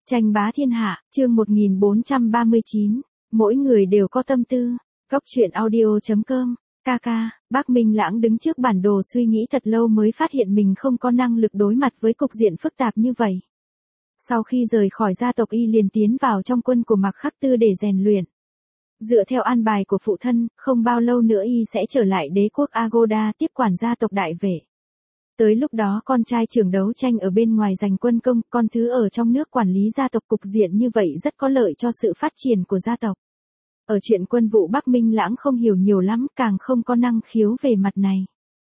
Tranh bá thiên hạ, chương 1439, mỗi người đều có tâm tư. Góc truyện audio.com, Kaka, bác Minh Lãng đứng trước bản đồ suy nghĩ thật lâu mới phát hiện mình không có năng lực đối mặt với cục diện phức tạp như vậy. Sau khi rời khỏi gia tộc y liền tiến vào trong quân của Mạc Khắc Tư để rèn luyện. Dựa theo an bài của phụ thân, không bao lâu nữa y sẽ trở lại đế quốc Agoda tiếp quản gia tộc đại vệ. Tới lúc đó con trai trưởng đấu tranh ở bên ngoài giành quân công, con thứ ở trong nước quản lý gia tộc, cục diện như vậy rất có lợi cho sự phát triển của gia tộc. Ở chuyện quân vụ Bắc Minh Lãng không hiểu nhiều lắm, càng không có năng khiếu về mặt này.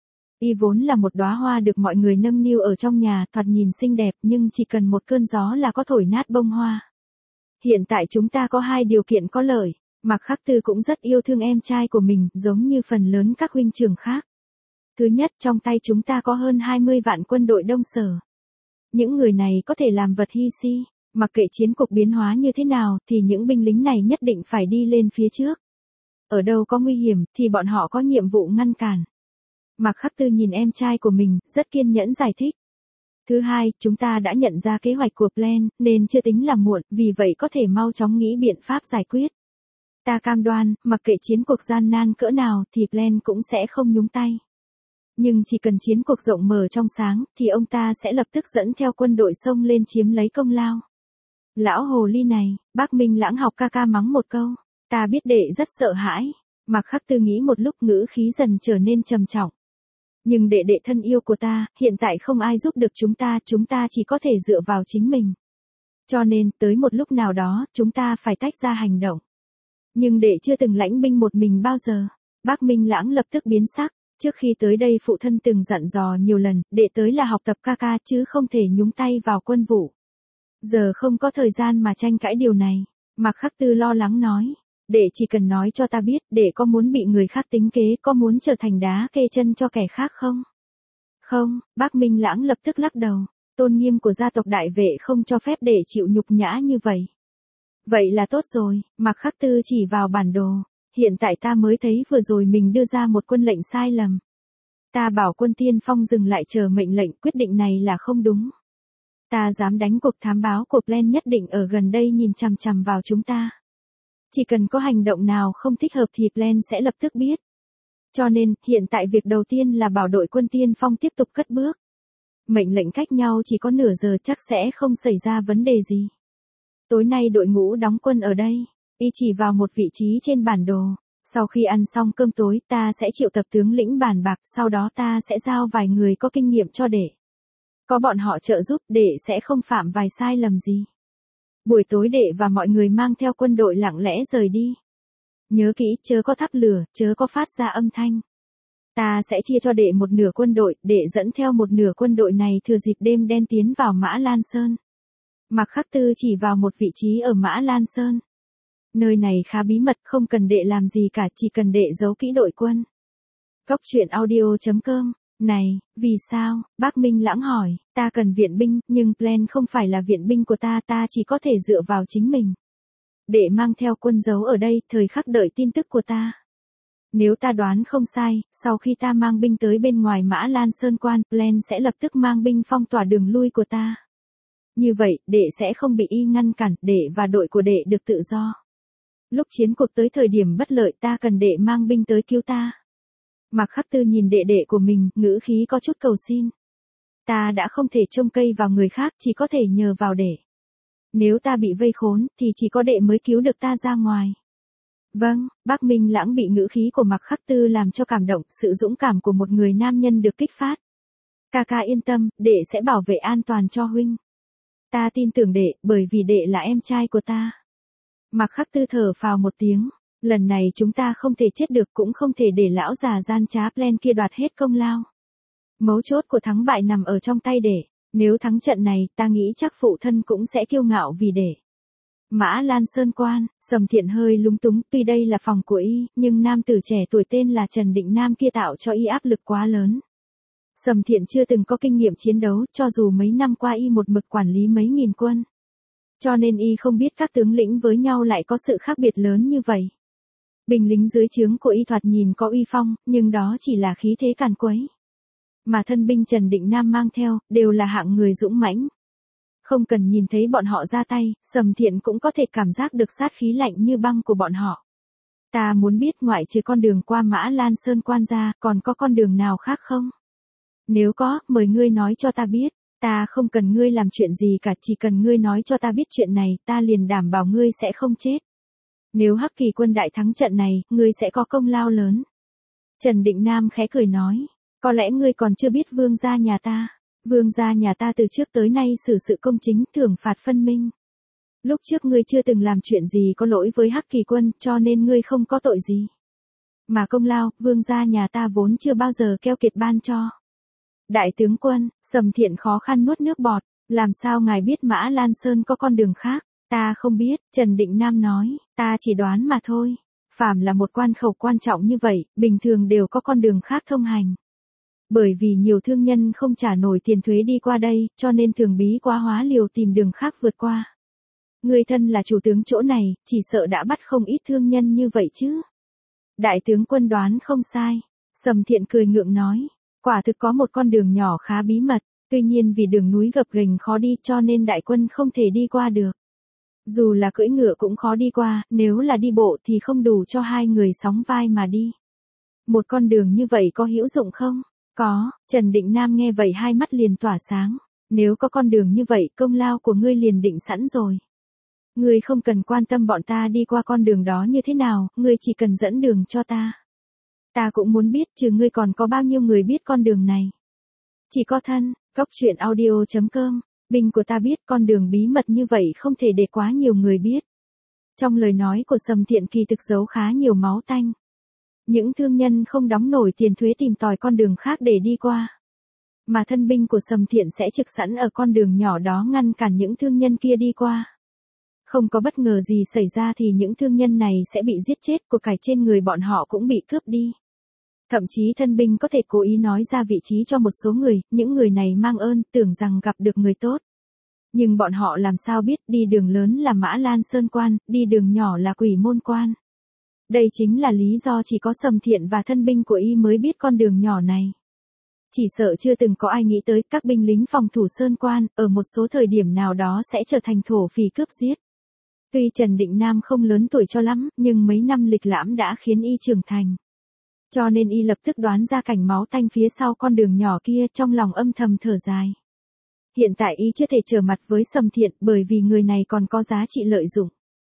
Y vốn là một đóa hoa được mọi người nâng niu ở trong nhà, thoạt nhìn xinh đẹp nhưng chỉ cần một cơn gió là có thổi nát bông hoa. Hiện tại chúng ta có hai điều kiện có lợi. Mạc Khắc Tư cũng rất yêu thương em trai của mình, giống như phần lớn các huynh trưởng khác. Thứ nhất, trong tay chúng ta có hơn 20 vạn quân đội Đông Sở. Những người này có thể làm vật hy sinh, mặc kệ chiến cục biến hóa như thế nào thì những binh lính này nhất định phải đi lên phía trước. Ở đâu có nguy hiểm thì bọn họ có nhiệm vụ ngăn cản. Mạc Khắc Tư nhìn em trai của mình, rất kiên nhẫn giải thích. Thứ hai, chúng ta đã nhận ra kế hoạch của Plan, nên chưa tính là muộn, vì vậy có thể mau chóng nghĩ biện pháp giải quyết. Ta cam đoan, mặc kệ chiến cuộc gian nan cỡ nào thì Plan cũng sẽ không nhúng tay. Nhưng chỉ cần chiến cuộc rộng mở trong sáng, thì ông ta sẽ lập tức dẫn theo quân đội xông lên chiếm lấy công lao. Lão hồ ly này, bác Minh Lãng học Kaka mắng một câu. Ta biết đệ rất sợ hãi. Mạc Khắc Tư nghĩ một lúc, ngữ khí dần trở nên trầm trọng. Nhưng đệ đệ thân yêu của ta, hiện tại không ai giúp được chúng ta chỉ có thể dựa vào chính mình. Cho nên, tới một lúc nào đó, chúng ta phải tách ra hành động. Nhưng đệ chưa từng lãnh binh một mình bao giờ. Bác Minh Lãng lập tức biến sắc. Trước khi tới đây phụ thân từng dặn dò nhiều lần, đệ tới là học tập Kaka chứ không thể nhúng tay vào quân vụ. Giờ không có thời gian mà tranh cãi điều này. Mạc Khắc Tư lo lắng nói. Đệ chỉ cần nói cho ta biết, đệ có muốn bị người khác tính kế, có muốn trở thành đá kê chân cho kẻ khác không? Không, bác Minh Lãng lập tức lắc đầu. Tôn nghiêm của gia tộc đại vệ không cho phép đệ chịu nhục nhã như vậy. Vậy là tốt rồi, Mạc Khắc Tư chỉ vào bản đồ. Hiện tại ta mới thấy vừa rồi mình đưa ra một quân lệnh sai lầm. Ta bảo quân tiên phong dừng lại chờ mệnh lệnh, quyết định này là không đúng. Ta dám đánh cuộc thám báo của Plan nhất định ở gần đây nhìn chằm chằm vào chúng ta. Chỉ cần có hành động nào không thích hợp thì Plan sẽ lập tức biết. Cho nên, hiện tại việc đầu tiên là bảo đội quân tiên phong tiếp tục cất bước. Mệnh lệnh cách nhau chỉ có nửa giờ, chắc sẽ không xảy ra vấn đề gì. Tối nay đội ngũ đóng quân ở đây. Y chỉ vào một vị trí trên bản đồ. Sau khi ăn xong cơm tối, ta sẽ triệu tập tướng lĩnh bàn bạc, sau đó ta sẽ giao vài người có kinh nghiệm cho đệ. Có bọn họ trợ giúp, đệ sẽ không phạm vài sai lầm gì. Buổi tối đệ và mọi người mang theo quân đội lặng lẽ rời đi. Nhớ kỹ, chớ có thắp lửa, chớ có phát ra âm thanh. Ta sẽ chia cho đệ một nửa quân đội, đệ dẫn theo một nửa quân đội này thừa dịp đêm đen tiến vào Mã Lan Sơn. Mạc Khắc Tư chỉ vào một vị trí ở Mã Lan Sơn. Nơi này khá bí mật, không cần đệ làm gì cả, chỉ cần đệ giấu kỹ đội quân. Góc truyện audio.com. Này, vì sao? Bác Minh Lãng hỏi. Ta cần viện binh, nhưng Plan không phải là viện binh của ta, ta chỉ có thể dựa vào chính mình. Đệ mang theo quân giấu ở đây, thời khắc đợi tin tức của ta. Nếu ta đoán không sai, sau khi ta mang binh tới bên ngoài Mã Lan Sơn quan, Plan sẽ lập tức mang binh phong tỏa đường lui của ta. Như vậy, đệ sẽ không bị y ngăn cản, đệ và đội của đệ được tự do. Lúc chiến cuộc tới thời điểm bất lợi, ta cần đệ mang binh tới cứu ta. Mạc Khắc Tư nhìn đệ đệ của mình, ngữ khí có chút cầu xin. Ta đã không thể trông cậy vào người khác, chỉ có thể nhờ vào đệ. Nếu ta bị vây khốn, thì chỉ có đệ mới cứu được ta ra ngoài. Vâng, bác Minh Lãng bị ngữ khí của Mạc Khắc Tư làm cho cảm động, sự dũng cảm của một người nam nhân được kích phát. Kaka yên tâm, đệ sẽ bảo vệ an toàn cho huynh. Ta tin tưởng đệ, bởi vì đệ là em trai của ta. Mạc Khắc Tư thở phào một tiếng. Lần này chúng ta không thể chết được, cũng không thể để lão già gian trá Plan kia đoạt hết công lao. Mấu chốt của thắng bại nằm ở trong tay đệ. Nếu thắng trận này, ta nghĩ chắc phụ thân cũng sẽ kiêu ngạo vì đệ. Mã Lan Sơn quan, Sầm Thiện hơi lúng túng, tuy đây là phòng của y, nhưng nam tử trẻ tuổi tên là Trần Định Nam kia tạo cho y áp lực quá lớn. Sầm Thiện chưa từng có kinh nghiệm chiến đấu, cho dù mấy năm qua y một mực quản lý mấy nghìn quân. Cho nên y không biết các tướng lĩnh với nhau lại có sự khác biệt lớn như vậy. Binh lính dưới trướng của y thoạt nhìn có uy phong, nhưng đó chỉ là khí thế càn quấy. Mà thân binh Trần Định Nam mang theo, đều là hạng người dũng mãnh. Không cần nhìn thấy bọn họ ra tay, Sầm Thiện cũng có thể cảm giác được sát khí lạnh như băng của bọn họ. Ta muốn biết ngoại trừ con đường qua Mã Lan Sơn Quan ra, còn có con đường nào khác không? Nếu có, mời ngươi nói cho ta biết. Ta không cần ngươi làm chuyện gì cả, chỉ cần ngươi nói cho ta biết chuyện này, ta liền đảm bảo ngươi sẽ không chết. Nếu Hắc Kỳ quân đại thắng trận này, ngươi sẽ có công lao lớn. Trần Định Nam khẽ cười nói, có lẽ ngươi còn chưa biết vương gia nhà ta. Vương gia nhà ta từ trước tới nay xử sự công chính, thưởng phạt phân minh. Lúc trước ngươi chưa từng làm chuyện gì có lỗi với Hắc Kỳ quân, cho nên ngươi không có tội gì. Mà công lao, vương gia nhà ta vốn chưa bao giờ keo kiệt ban cho. Đại tướng quân, Sầm Thiện khó khăn nuốt nước bọt, làm sao ngài biết Mã Lan Sơn có con đường khác? Ta không biết, Trần Định Nam nói, ta chỉ đoán mà thôi. Phàm là một quan khẩu quan trọng như vậy, bình thường đều có con đường khác thông hành. Bởi vì nhiều thương nhân không trả nổi tiền thuế đi qua đây, cho nên thường bí quá hóa liều tìm đường khác vượt qua. Người thân là chủ tướng chỗ này, chỉ sợ đã bắt không ít thương nhân như vậy chứ. Đại tướng quân đoán không sai. Sầm Thiện cười ngượng nói, quả thực có một con đường nhỏ khá bí mật, tuy nhiên vì đường núi gập ghềnh khó đi cho nên đại quân không thể đi qua được. Dù là cưỡi ngựa cũng khó đi qua, nếu là đi bộ thì không đủ cho hai người sóng vai mà đi. Một con đường như vậy có hữu dụng không? Có, Trần Định Nam nghe vậy hai mắt liền tỏa sáng. Nếu có con đường như vậy công lao của ngươi liền định sẵn rồi. Ngươi không cần quan tâm bọn ta đi qua con đường đó như thế nào, ngươi chỉ cần dẫn đường cho ta. Ta cũng muốn biết trừ ngươi còn có bao nhiêu người biết con đường này. Chỉ có thân, Góc truyện audio.com, binh của ta biết con đường bí mật như vậy không thể để quá nhiều người biết. Trong lời nói của Sầm Thiện kỳ thực giấu khá nhiều máu tanh. Những thương nhân không đóng nổi tiền thuế tìm tòi con đường khác để đi qua. Mà thân binh của Sầm Thiện sẽ trực sẵn ở con đường nhỏ đó ngăn cản những thương nhân kia đi qua. Không có bất ngờ gì xảy ra thì những thương nhân này sẽ bị giết chết, của cải trên người bọn họ cũng bị cướp đi. Thậm chí thân binh có thể cố ý nói ra vị trí cho một số người, những người này mang ơn, tưởng rằng gặp được người tốt. Nhưng bọn họ làm sao biết đi đường lớn là Mã Lan Sơn Quan, đi đường nhỏ là Quỷ Môn Quan. Đây chính là lý do chỉ có Sầm Thiện và thân binh của y mới biết con đường nhỏ này. Chỉ sợ chưa từng có ai nghĩ tới các binh lính phòng thủ Sơn Quan, ở một số thời điểm nào đó sẽ trở thành thổ phỉ cướp giết. Tuy Trần Định Nam không lớn tuổi cho lắm, nhưng mấy năm lịch lãm đã khiến y trưởng thành. Cho nên y lập tức đoán ra cảnh máu tanh phía sau con đường nhỏ kia, trong lòng âm thầm thở dài. Hiện tại y chưa thể trở mặt với Sầm Thiện bởi vì người này còn có giá trị lợi dụng.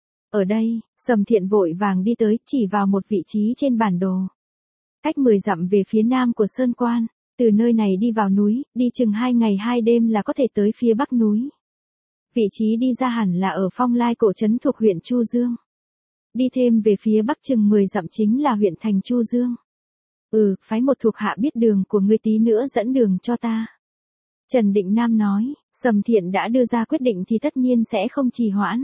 Ở đây, Sầm Thiện vội vàng đi tới, chỉ vào một vị trí trên bản đồ. Cách 10 dặm về phía nam của Sơn Quan, từ nơi này đi vào núi, đi chừng 2 ngày 2 đêm là có thể tới phía bắc núi. Vị trí đi ra hẳn là ở Phong Lai Cổ Trấn thuộc huyện Chu Dương. Đi thêm về phía bắc chừng 10 dặm chính là huyện thành Chu Dương. Phái một thuộc hạ biết đường của ngươi tí nữa dẫn đường cho ta. Trần Định Nam nói, Sầm Thiện đã đưa ra quyết định thì tất nhiên sẽ không trì hoãn.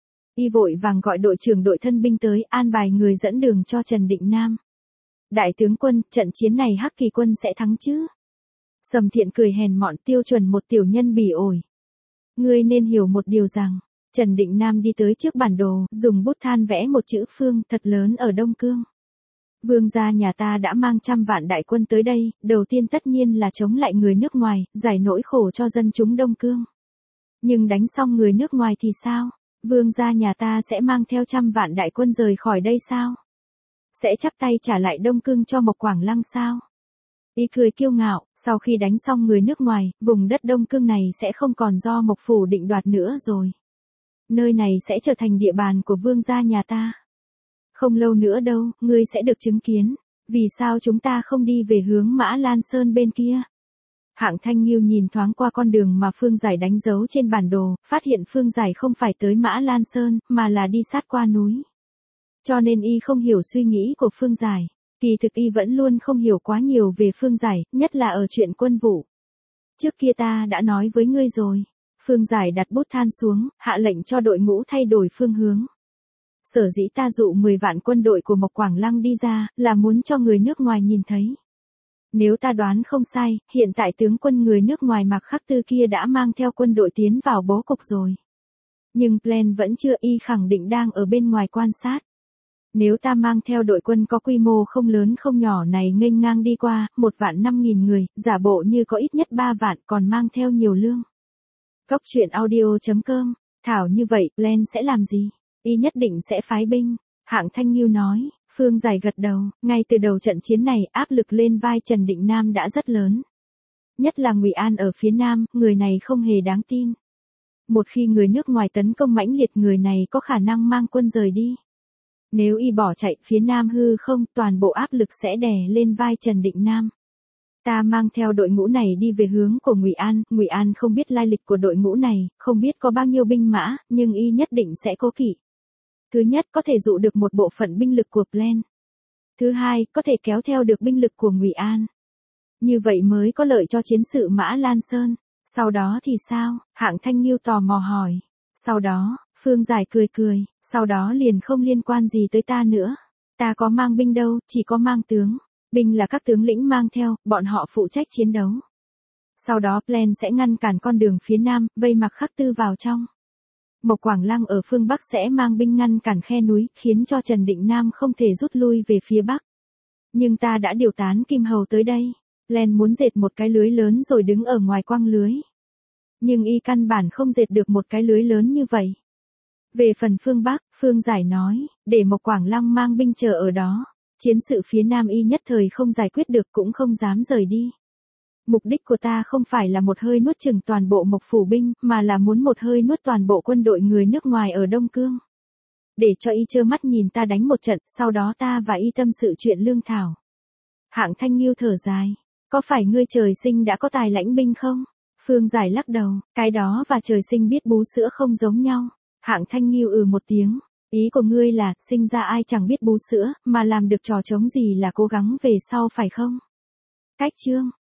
Y vội vàng gọi đội trưởng đội thân binh tới, an bài người dẫn đường cho Trần Định Nam. Đại tướng quân, trận chiến này Hắc Kỳ quân sẽ thắng chứ? Sầm Thiện cười hèn mọn, tiêu chuẩn một tiểu nhân bỉ ổi. Ngươi nên hiểu một điều rằng, Trần Định Nam đi tới trước bản đồ, dùng bút than vẽ một chữ phương thật lớn ở Đông Cương. Vương gia nhà ta đã mang 100 vạn đại quân tới đây, đầu tiên tất nhiên là chống lại người nước ngoài, giải nỗi khổ cho dân chúng Đông Cương. Nhưng đánh xong người nước ngoài thì sao? Vương gia nhà ta sẽ mang theo 100 vạn đại quân rời khỏi đây sao? Sẽ chắp tay trả lại Đông Cương cho Mộc Quảng Lăng sao? Y cười kiêu ngạo, sau khi đánh xong người nước ngoài, vùng đất Đông Cương này sẽ không còn do Mộc Phủ định đoạt nữa rồi. Nơi này sẽ trở thành địa bàn của vương gia nhà ta. Không lâu nữa đâu, ngươi sẽ được chứng kiến. Vì sao chúng ta không đi về hướng Mã Lan Sơn bên kia? Hạng Thanh Nghiêu nhìn thoáng qua con đường mà Phương Giải đánh dấu trên bản đồ, phát hiện Phương Giải không phải tới Mã Lan Sơn, mà là đi sát qua núi. Cho nên y không hiểu suy nghĩ của Phương Giải. Kỳ thực y vẫn luôn không hiểu quá nhiều về Phương Giải, nhất là ở chuyện quân vụ. Trước kia ta đã nói với ngươi rồi. Phương Giải đặt bút than xuống, hạ lệnh cho đội ngũ thay đổi phương hướng. Sở dĩ ta dụ 10 vạn quân đội của Mộc Quảng Lăng đi ra, là muốn cho người nước ngoài nhìn thấy. Nếu ta đoán không sai, hiện tại tướng quân người nước ngoài Mạc Khắc Tư kia đã mang theo quân đội tiến vào bố cục rồi. Nhưng plan vẫn chưa, y khẳng định đang ở bên ngoài quan sát. Nếu ta mang theo đội quân có quy mô không lớn không nhỏ này nghênh ngang đi qua, 1.500.000 người, giả bộ như có ít nhất 3 vạn còn mang theo nhiều lương. Góc truyện audio.com, thảo như vậy, Glenn sẽ làm gì? Y nhất định sẽ phái binh. Hạng Thanh Nghiêu nói, Phương Giải gật đầu, ngay từ đầu trận chiến này áp lực lên vai Trần Định Nam đã rất lớn. Nhất là Ngụy An ở phía Nam, người này không hề đáng tin. Một khi người nước ngoài tấn công mãnh liệt, người này có khả năng mang quân rời đi. Nếu y bỏ chạy, phía Nam hư không, toàn bộ áp lực sẽ đè lên vai Trần Định Nam. Ta mang theo đội ngũ này đi về hướng của Ngụy An không biết lai lịch của đội ngũ này, không biết có bao nhiêu binh mã, nhưng y nhất định sẽ cố kỵ. Thứ nhất, có thể dụ được một bộ phận binh lực của Glenn. Thứ hai, có thể kéo theo được binh lực của Ngụy An. Như vậy mới có lợi cho chiến sự Mã Lan Sơn. Sau đó thì sao? Hạng Thanh Nghiêu tò mò hỏi. Sau đó, Phương Giải cười cười, sau đó liền không liên quan gì tới ta nữa. Ta có mang binh đâu, chỉ có mang tướng. Binh là các tướng lĩnh mang theo, bọn họ phụ trách chiến đấu. Sau đó Glenn sẽ ngăn cản con đường phía Nam, vây Mạc Khắc Tư vào trong. Mộc Quảng Lăng ở phương Bắc sẽ mang binh ngăn cản khe núi, khiến cho Trần Định Nam không thể rút lui về phía Bắc. Nhưng ta đã điều tán Kim Hầu tới đây. Glenn muốn dệt một cái lưới lớn rồi đứng ở ngoài quăng lưới. Nhưng y căn bản không dệt được một cái lưới lớn như vậy. Về phần phương Bắc, Phương Giải nói, để Mộc Quảng Lăng mang binh chờ ở đó. Chiến sự phía Nam y nhất thời không giải quyết được cũng không dám rời đi. Mục đích của ta không phải là một hơi nuốt chửng toàn bộ Mộc Phủ binh, mà là muốn một hơi nuốt toàn bộ quân đội người nước ngoài ở Đông Cương. Để cho y trơ mắt nhìn ta đánh một trận, sau đó ta và y tâm sự chuyện lương thảo. Hạng Thanh Nghiêu thở dài. Có phải ngươi trời sinh đã có tài lãnh binh không? Phương Giải lắc đầu, cái đó và trời sinh biết bú sữa không giống nhau. Hạng Thanh Nghiêu một tiếng. Ý của ngươi là, sinh ra ai chẳng biết bú sữa, mà làm được trò trống gì là cố gắng về sau phải không? Cách chương.